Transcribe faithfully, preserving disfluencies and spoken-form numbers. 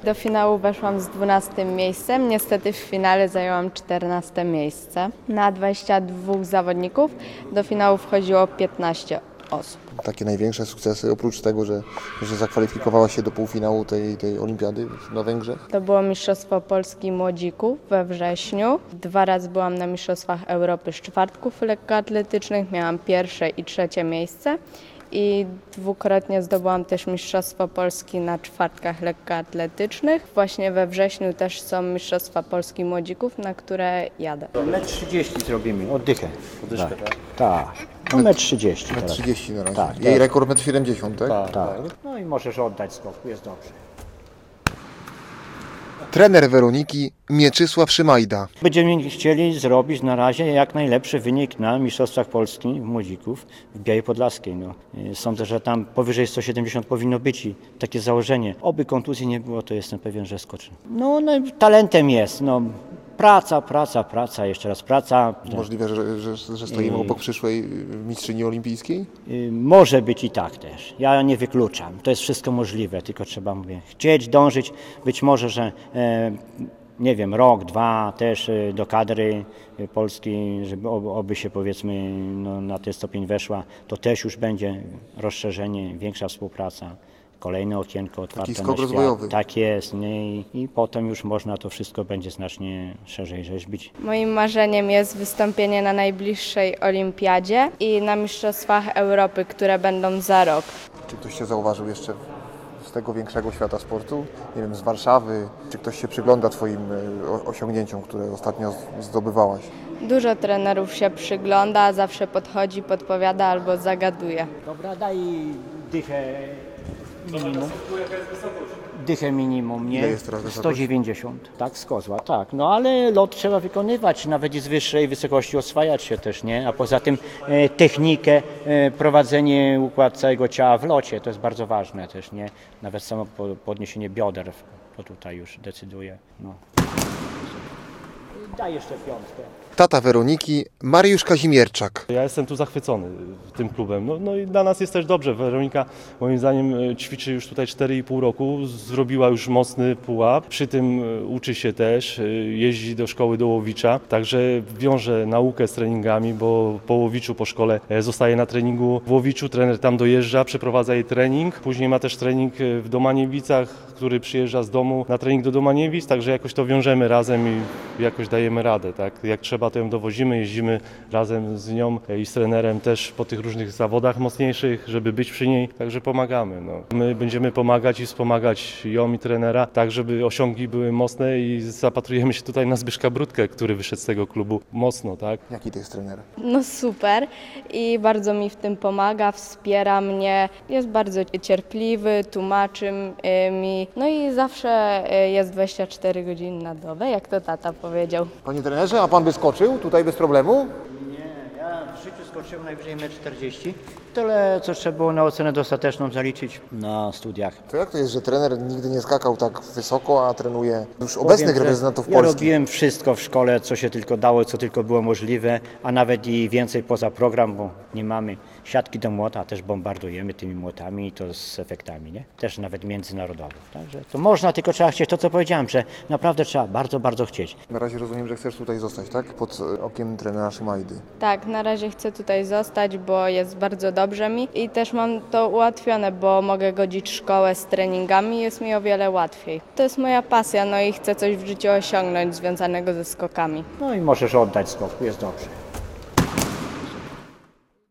Do finału weszłam z dwunastym miejscem, niestety w finale zajęłam czternaste miejsce. Na dwudziestu dwóch zawodników do finału wchodziło piętnaście osób. Takie największe sukcesy, oprócz tego, że, że zakwalifikowała się do półfinału tej, tej olimpiady na Węgrzech? To było Mistrzostwo Polski Młodzików we wrześniu. Dwa razy byłam na Mistrzostwach Europy czwartków lekkoatletycznych, miałam pierwsze i trzecie miejsce. I dwukrotnie zdobyłam też Mistrzostwo Polski na czwartkach lekkoatletycznych. Właśnie we wrześniu też są Mistrzostwa Polski Młodzików, na które jadę. metr trzydzieści zrobimy, oddychę. Oddyszkę, tak? Tak, no metr trzydzieści metr teraz. trzydzieści na razie. Tak, Jej tak. rekord metr siedemdziesiąt, tak? Tak, Tak. tak. No i możesz oddać skok, jest dobrze. Trener Weroniki Mieczysław Szymajda. Będziemy chcieli zrobić na razie jak najlepszy wynik na Mistrzostwach Polski Młodzików w Białej Podlaskiej. No. Sądzę, że tam powyżej sto siedemdziesiąt powinno być i takie założenie. Oby kontuzji nie było, to jestem pewien, że skoczy. No, no talentem jest. No. Praca, praca, praca, jeszcze raz praca. Możliwe, że, że, że stoimy I- obok przyszłej mistrzyni olimpijskiej? Y, Może być i tak też. Ja nie wykluczam. To jest wszystko możliwe, tylko trzeba, mówię, chcieć, dążyć. Być może, że e, nie wiem, rok, dwa też e, do kadry e, Polski, żeby oby, oby się powiedzmy no, na ten stopień weszła, to też już będzie rozszerzenie, większa współpraca. Kolejne okienko otwarte skok na świat. rozwojowy. Tak jest. Nie? I, I potem już można to wszystko będzie znacznie szerzej rzeźbić. Moim marzeniem jest wystąpienie na najbliższej olimpiadzie i na Mistrzostwach Europy, które będą za rok. Czy ktoś się zauważył jeszcze z tego większego świata sportu? Nie wiem, z Warszawy? Czy ktoś się przygląda Twoim e, o- osiągnięciom, które ostatnio z- zdobywałaś? Dużo trenerów się przygląda, zawsze podchodzi, podpowiada albo zagaduje. Dobra, daj dychę minimum. Dychę minimum, nie? Ile jest teraz wysokość? sto dziewięćdziesiąt, tak, z kozła, tak. No ale lot trzeba wykonywać, nawet i z wyższej wysokości oswajać się też, nie? A poza tym e, technikę, e, prowadzenie, układ całego ciała w locie, to jest bardzo ważne też, nie? Nawet samo po- podniesienie bioder, to tutaj już decyduje, no. Daj jeszcze piątkę. Tata Weroniki Mariusz Kazimierczak. Ja jestem tu zachwycony tym klubem. No, no i dla nas jest też dobrze. Weronika moim zdaniem e, ćwiczy już tutaj cztery i pół roku, zrobiła już mocny pułap. Przy tym e, uczy się też, e, jeździ do szkoły do Łowicza, także wiąże naukę z treningami, bo po Łowiczu, po szkole e, zostaje na treningu w Łowiczu, trener tam dojeżdża, przeprowadza jej trening. Później ma też trening e, w Domaniewicach, który przyjeżdża z domu na trening do Domaniewic, także jakoś to wiążemy razem i jakoś dajemy radę, tak? Jak trzeba, to ją dowozimy, jeździmy razem z nią i z trenerem też po tych różnych zawodach mocniejszych, żeby być przy niej, także pomagamy. No. My będziemy pomagać i wspomagać ją i trenera, tak żeby osiągi były mocne i zapatrujemy się tutaj na Zbyszka Brudkę, który wyszedł z tego klubu mocno, tak? Jaki to jest trener? No super i bardzo mi w tym pomaga, wspiera mnie, jest bardzo cierpliwy, tłumaczy y, mi, no i zawsze y, jest dwadzieścia cztery godziny na dobę, jak to tata powiedział. Panie trenerze, a Pan by skoczył tutaj bez problemu? Nie, ja w życiu skoczyłem najwyżej metr czterdzieści. Tyle, co trzeba było na ocenę dostateczną zaliczyć na studiach. To jak to jest, że trener nigdy nie skakał tak wysoko, a trenuje już obecnych Powiem, że reprezentantów ja Polski? robiłem wszystko w szkole, co się tylko dało, co tylko było możliwe, a nawet i więcej poza program, bo nie mamy siatki do młota, też bombardujemy tymi młotami i to z efektami, nie? Też nawet międzynarodowo. Także to można, tylko trzeba chcieć to, co powiedziałem, że naprawdę trzeba bardzo, bardzo chcieć. Na razie rozumiem, że chcesz tutaj zostać, tak? Pod okiem trenera Szymajdy. Tak, na razie chcę tutaj zostać, bo jest bardzo dobrze mi i też mam to ułatwione, bo mogę godzić szkołę z treningami, jest mi o wiele łatwiej. To jest moja pasja, no i chcę coś w życiu osiągnąć związanego ze skokami. No i możesz oddać skok, jest dobrze.